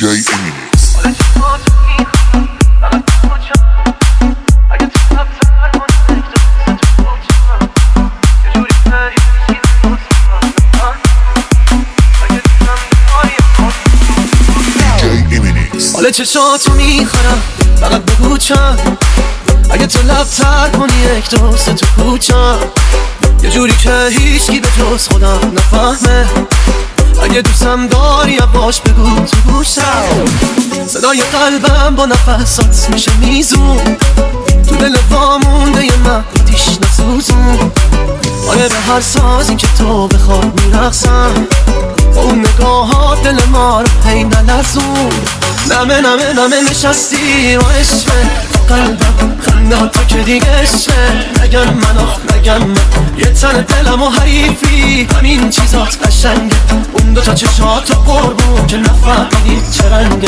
Eminence. حالا چشاتو میخورم فقط بگو چند اگه تو لبتر کنی یک دو سه تو کوچم یه جوری که هیچکی به جز خودم نفهمه اگه دوستم داری باش بگو تو گوشم صدای قلبم با نفسات میشه میزون تو دل وامونده من آتیش نسوزون آره به هر سازی که تو بخواد میرقصم با اون نگاهات دل ما رو هی نلرزون نمه نمه نمه نشستی و عشقه قلبم خنده ها تو که دیگه عشقه نگم من نگم من یه تن دلم و حریفی همین چیزات قشنگه اون دوتا چشات و قربون که نفهمیدی چه رنگه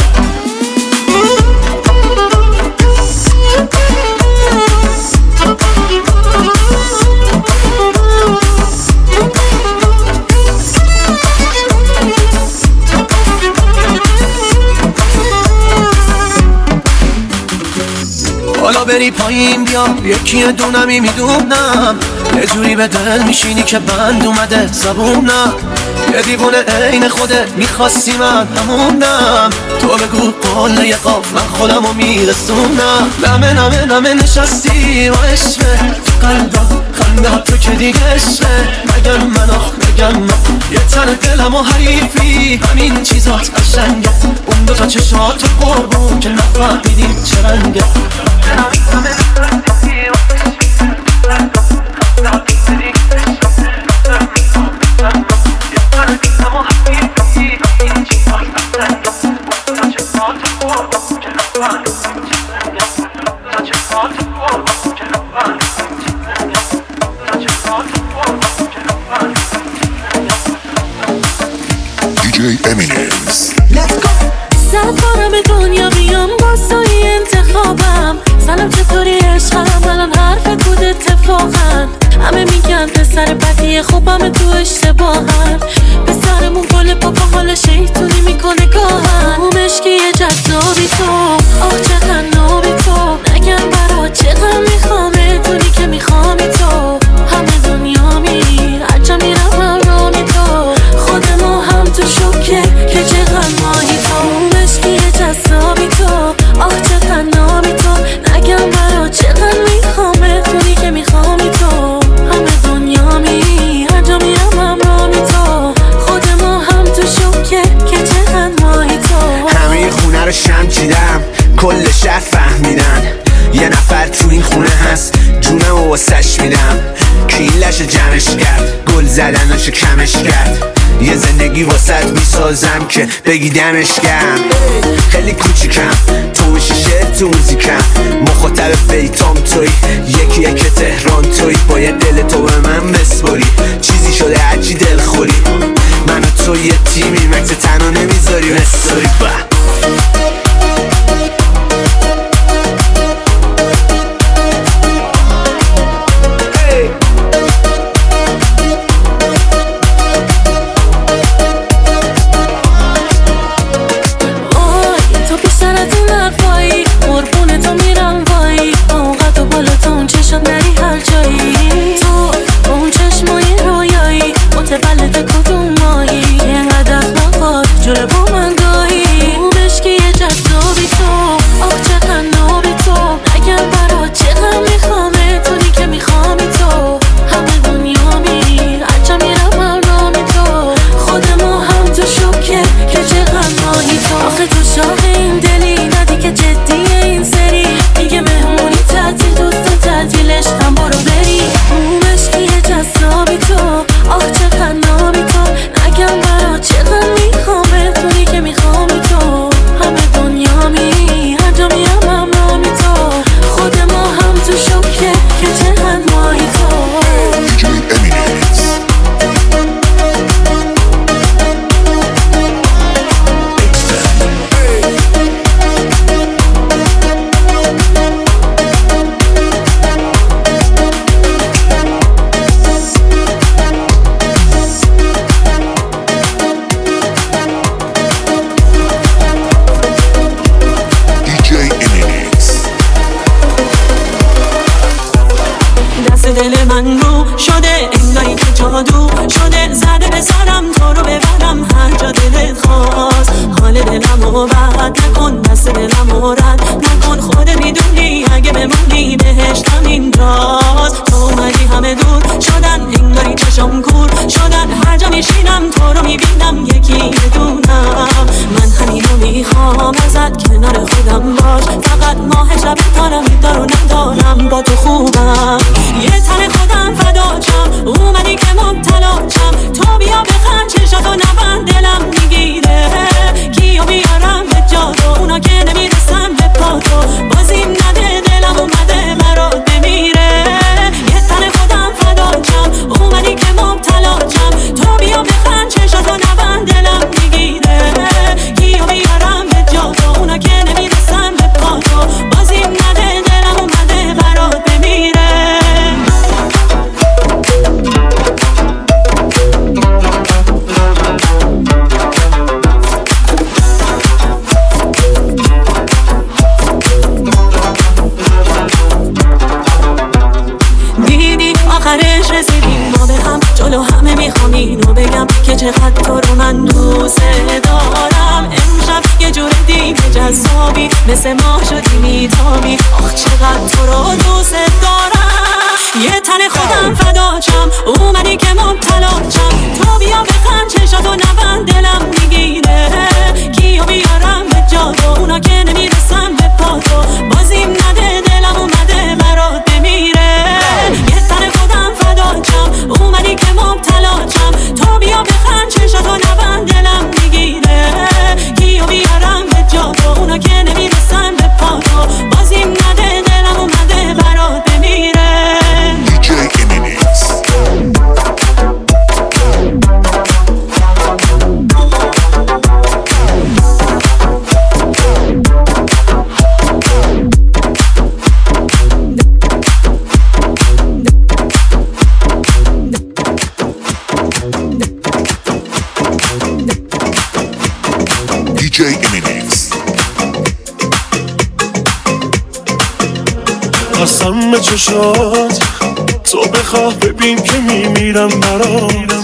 حالا بری پایین بیا یکی دونمی میدونم یه جوری به دل میشینی که بند اومده زبونم یه دیوونه عین خوده میخواستی من همونم تو بگو قله یه قاف من خودمو میرسونم نمه نمه نمه نشستی و عشقه تو قلبم خنده ها تو که دیگه عشقه نگم من نگم من یه تن دلم و حریفی همین چیزات قشنگه اون دوتا چشات و قربون که نفهمیدی چه رنگه DJ Eminence. Let's go. سفارم دنیا بیام با سوی انتخابم سلام چطوری عشقم الان حرف کود اتفاقا همه میگن پسر بدیه خوبم تو اشتباهن پسرمون گل پاپا حال شیطونی میکنه گاهن اون مشکی جذابی تو آه چقدر نابی تو نگم برا چقدر میخوامه دونی که میخوامی تو همه دنیا میری هرجا میرم همرامی تو خود ما هم تو شوکه که چقدر ماهی تو اون مشکی جذابی تو آه چقدر نابی تو نگم برا چقدر میخوامه دونی که میخوامی تو همه دنیا میری هرجا میرم همرامی تو خود ما هم تو شوکه که چقدر ماهی تو همه خونه رو شم چیدم کل شهر فهمیدن یه نفر تو این خونه هست جونم و واسش میدم که این لشه جمعش کرد گل زدناشو کمش کرد یه زندگی واسط میسازم که بگی دمش گرم خیلی کوچیکم تو شیشه تو موزیکم مخاطب بیتام توی یکی که تهران توی باید دل تو به من بسپاری چیزی شده هرچی دل خوری من و تو یه تیمی مکس تنها نمیذاری بساری بلد کدوم ماهی اینقدر نخواد جوره با من گاهی دل من رو شده انگاری که جادو شده زده به سرم تو رو ببرم هر جا دلت خواست حال دلمو بد نکن دست دلمو رد نکن خودت میدونی اگه بمونی بهشتم اینجاست تو اومدی همه دور شدن انگاری چشم کور شدن هر جا میشینم تو رو میبینم یکی بدونم من همینو میخوام ازت کنار خودم باش فقط ماه شب تارم میدارو ندارم با تو خوبم یه تن خودم فداچم اومدی که مبتلاچم تو بیا بخند چشاتو نبند دلم میگیره کیو بیارم به جادو اونا که نمیرسم به پاتو بازیم نده دلم اومده برات بمیره یه تن خودم فداچم اومدی که مبتلاچم تو بیا بخند چشاتو نبند دلم میگیره کیو بیارم به جادو اونا که نمیرسم به پاتو بازیم نده دلم اومده برات بمیره آخرش رسیدیم ما به هم جلو همه میخوام اینو بگم که چقدر تو رو من دوست دارم امشب یه جور دیگه جذابی مثل ما شدی میتابی آخ چقدر تو رو دوست دارم یه تن خودم فداچم اومدی که مبتلاچم تو بیا بخند چشاتو نبند دلم میگیره کیو بیارم به جادو اونا که نمیرسم به پاتو بازیم نده دلم اومده برات بمیره یه تن خودم فداچم اومدی که مبتلاچم تو بیا بخند چشاتو نبند دلم میگیره کیو بیارم به جادو اونا که نمیرسم به پاتو بازیم نده دلم اومده برات بمیره DJ Eminence. DJ Eminence. قسم به چشات تو بخواه ببین که میمیرم برات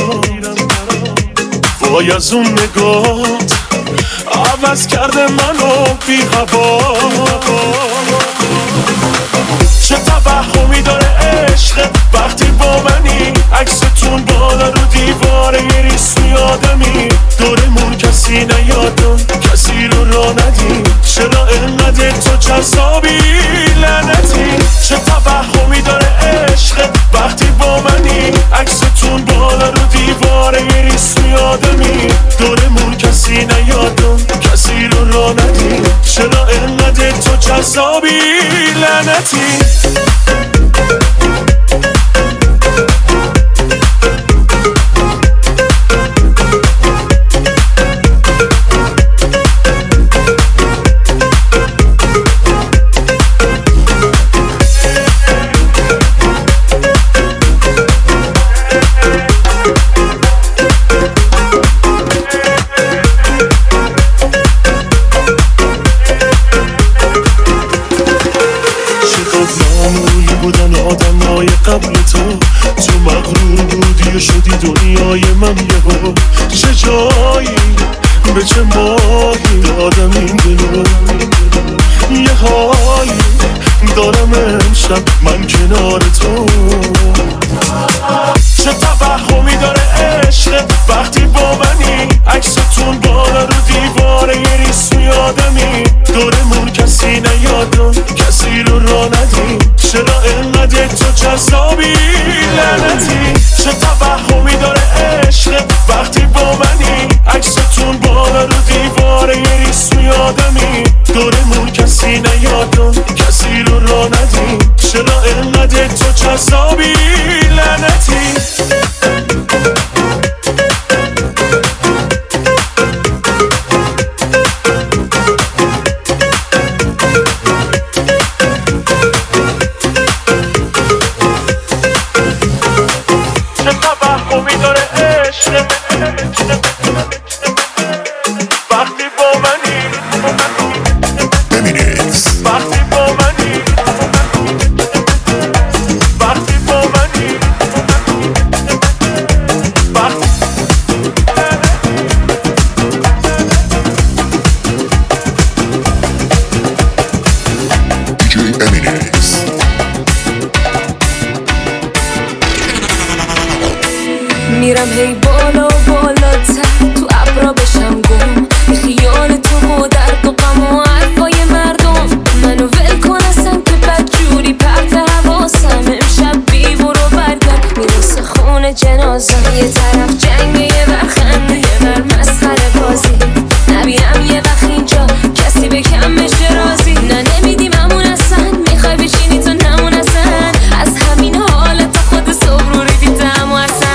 وای از اون نگات عوض کرده منو بی هوا چه توهمی داره عشق وقتی با منی عکستون بالا رو دیواره یه ریسمی آدمی دورمون کسی نیادم کسی رو را ندیم چرا انقدر تو جذابی لعنتی چه توهمی داره عشق وقتی با منی عکستون بالا رو دیواره یه ریسمی آدمی دورمون کسی نیادم کسی رو را ندیم چرا انقدر تو جذابی لعنتی قبل تو مغرور بودی و شدی دنیای من یهو چه جایی به چه ماهی دادم این دلو یه حالی دارم امشب من کنار تو چه توهمی داره عشق وقتی با منی عکستون بالا رو دیواره یه ریسمی آدمی دورمون کسی نیادم کسی رو را ندیم چرا انقدر تو جذابی لعنتی چه توهمی داره عشق وقتی با منی عکستون بالا رو دیواره یه ریسمی آدمی دورمون کسی نیادم کسی رو را ندیم چرا انقدر تو جذابی لعنتی وقتی با منی برم هی بالا و بالاتر، تو ابرا بشم گم بی خیال تو و درد و غم و حرفای مردم. منو ول کن اصلا که بدجوری پرت حواسم، امشب بی برو برگرد میرسه خونه جنازم. یه طرف جنگ یه ور خنده یه ور مسخره بازی، نبینم یه وقت اینجا کسی به کم بشه راضی. نه نمیدیم همون اصلا، میخوای بشینی تو نمون اصلا، از همین حالت خود صبح رو ریدیدم و اصلا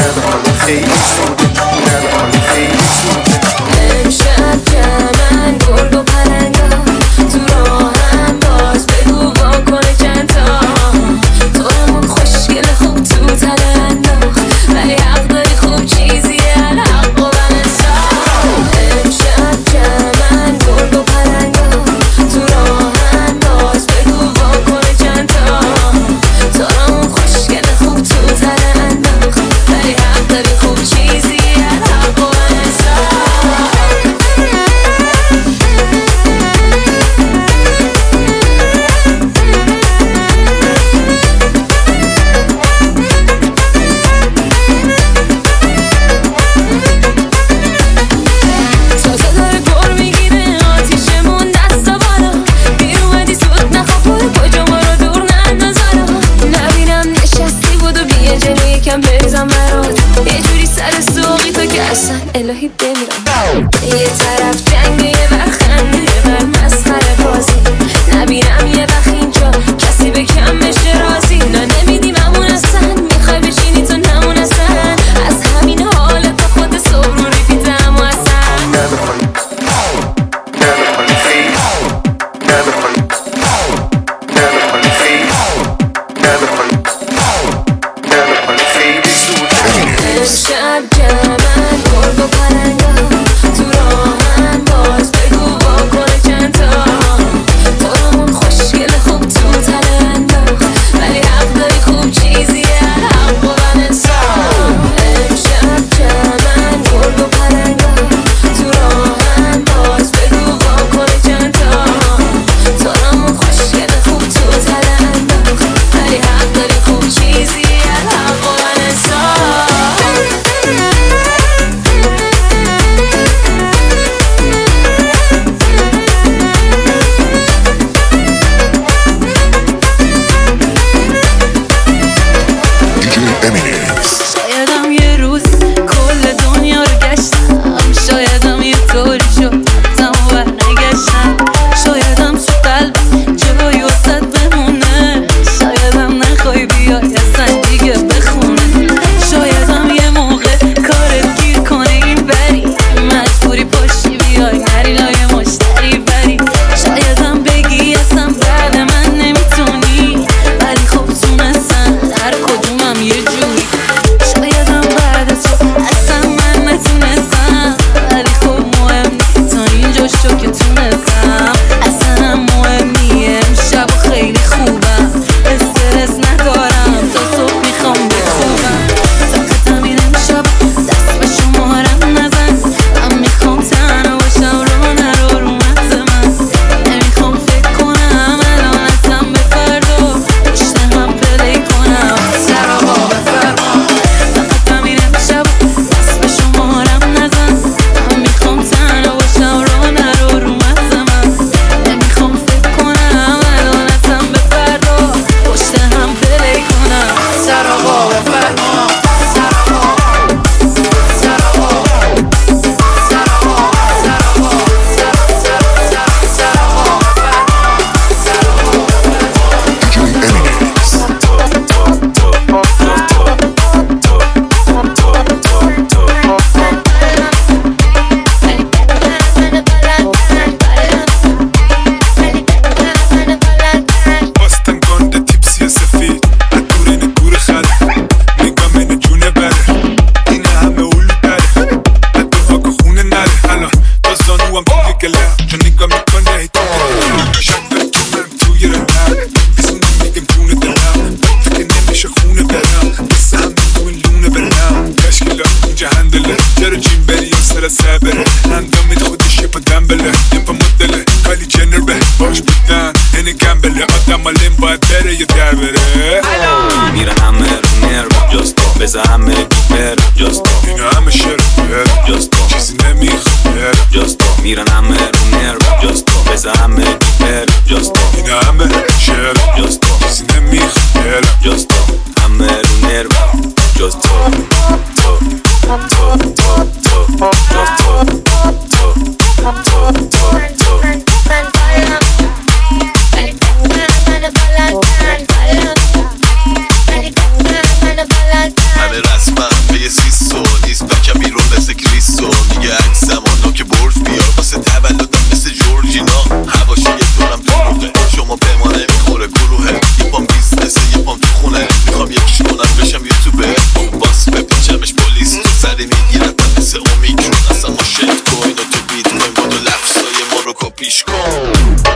امشب جمعن گرگ و پرنگا تو راهم، باز بگو واکنه چند تا تو همون خوشگل خوب تو تله انداخت، ولی حق داری خوب چیزیه الحق و بنسا. امشب جمعن گرگ و پرنگا تو راهم، باز بگو واکنه چند تا تو همون خوشگل خوب تو تله انداخت، ولی حق داری خوب چیزیه الحق و بنسا. تازه داره گر میگیره آتیشمون دستا بالا، دیر اومدی زود نخوا برو کجا ما رو دور ننداز حالا. نبینم نشستی بودو بیه جلو یکم بریزم برات، یه جوری سر سوقی تو که اصلا الهی بمیرم. یه طرف جنگ یه ور خنده یه ور مسخره بازی، نبینم یه وقت اینجا کسی به کم بشه راضی. نه نمیدیم همون اصلا، میخوای بشینی تو نمون اصلا، از همین حالت خود صبح رو ریپیدم و اصلا امشب جمعن گرگ و پرنگا تو راهم، باز بگو واکنه چند تا تو همون خوشگل خوب تو تله انداخت، ولی حق داری خوب چیزیه الحق و بنسا. امشب جمعن گرگ و پرنگا تو راهم، باز بگو واکنه چند تا تو همون خوشگل خوب تو تله انداخت، ولی حق داری خوب چیزیه الحق و بنسا. DJ Eminix. شایدم یه روز کل دنیا رو گشتم، شایدم یه طوری شد رفتم و برنگشتم، شایدم تو قلبم جایی واسد بمونه، شایدم نخوای بیای اصلا دیگه بخونه، شایدم یه موقع کارت گیر کنه این بری، مجبوری پاشی بیای نری لای مشتری بری، شایدم بگی اصلا بعد من نمیتونی، ولی خب تونستم هر کدومم یه جوری، شایدم بعد تو اصلا من نتونستم، ولی خب مهم نیست تا اینجا شو که تونستم، اصلا هم مهم نیه امشب و خیلی خوبم، استرس ندارم تا صبح میخوام بخوبم، طاقتم این امشب دست به شمارم نزن، من میخوام تنها باشم رو نرو رو مغز من، نمیخوام فکر کنم الان اصلا به فردا پشت هم پلی کنم سراغا بفرما، طاقتم این امشب دست به شمارم نزن، من میخوام تنها باشم رو نرو رو مغز من، نمیخوام فکر کنم الان اصلا به فردا پشت هم پلی کنم سراغا بفرما. DJ Eminix. باستن گنده تیپسی سفید دور این گور خره نگاه من جونه بره این همه اولو داره دو که خونه نره الان تا زانو هم توی گله چون نگاه میکنه هی شد داره تو من توی رنم بزونه میگم جونه دلم که نمیشه خونه برم بسه هم تو این لونه برم تشکیلا اینجا هندله چرا جیم بری یا سر سبره اندامید خودش یه پا دنبله یه پا مدله کالی جنر به باش بودن اینه گمبله آدم مالین باید بره یا در بره میره همه رو نرو جستا بذار همه برم جاست این همه شعر برم جاست چیزی نمیخوام برم جاست میرن همه رو نرم جاست بذار همه برم جاست این همه شعر جاست چیزی نمیخوام برم جاست همه رو نرم جاست تو همه رسمم به یه سیسو نیست بکم بیرون مثل کریسو میگه عکس زمانا که برج بیار واسه تولدم مثل جورجینا هواشی یه دورم دروغه شما به ما نمیخوره گروهه یه پام بیزنسه یه پام تو خونه میخوام یکیش کنم بشم یوتیوبه باس بپیچمش پلیس تو سری میگیرتم مثل اومیکرون اصلا ما شفت کوین و تو بیت کوین با دو لفظای ما رو کپیش کن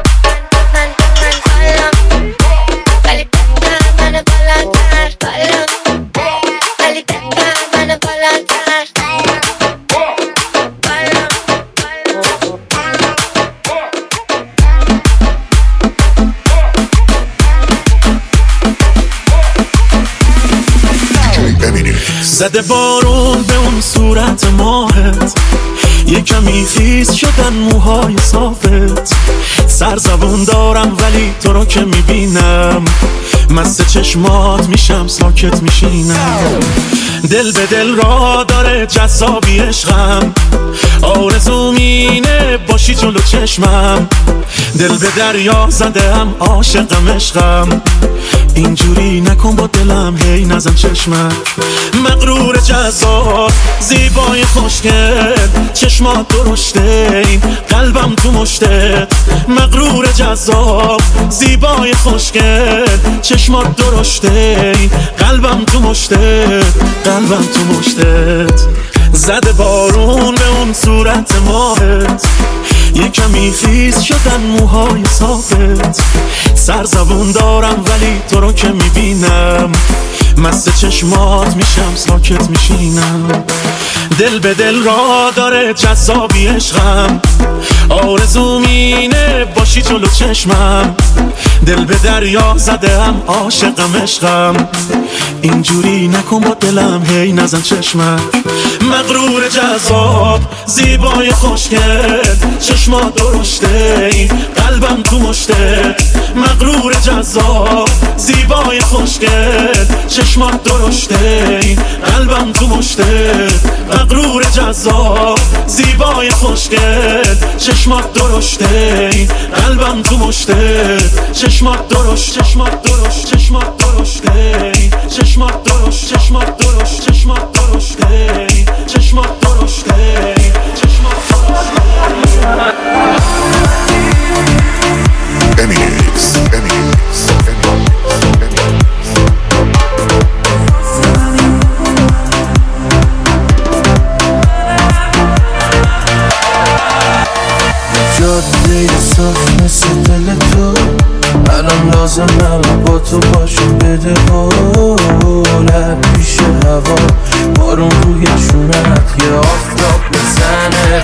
زده بارون به اون صورت ماهت یه کمی خیس شدن موهای صافت سرزبون دارم ولی تو رو که میبینم مست چشمات میشم ساکت میشینم دل به دل را داره جذابی عشقم آرزوم اینه باشی جلو چشمم دل به دریا زدم عاشقم عشقم اینجوری نکن با دلم هی نزن چشمم مغرور جذاب زیبای خوشگل چشمات درشته این قلبم تو مشتت مغرور جذاب زیبای خوشگل چشمات درشته این قلبم تو مشتت قلبم تو مشتت زده بارون به اون صورت ماهت یه کمی خیس شدن موهای صافت سرزبون دارم ولی تو رو که میبینم مست چشمات میشم ساکت میشینم دل به دل را داره جذابی عشقم آرزوم اینه باشی جلو چشمم دل به دریا زدم عاشقم عشقم اینجوری نکن با دلم هی نزن چشمم مغرور جذاب زیبای خوشگل چشمات درشته این قلبم تو مشتت مغرور جذاب زیبای خوشگل چشمات درشته این قلبم تو مشتت مغرور جذاب زیبای خوشگل چشمات درشته این قلبم تو مشتت چشمات درشت چشمات درشت چشمات درشته چشمات درشت چشمات درشت چشمات درشته چشمات درشته چشمات جاده صاف مثل دل تو الان لازمم با تو باشم بده قولت پیش هوا بارون روی چونت یه آفتاب بزنه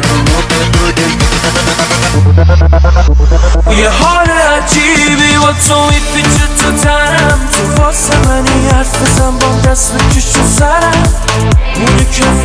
یه حال عجیبی با تو میپیچه تو تنم تو واسه منی حرف بزن با دست بکش تو سرم اونی که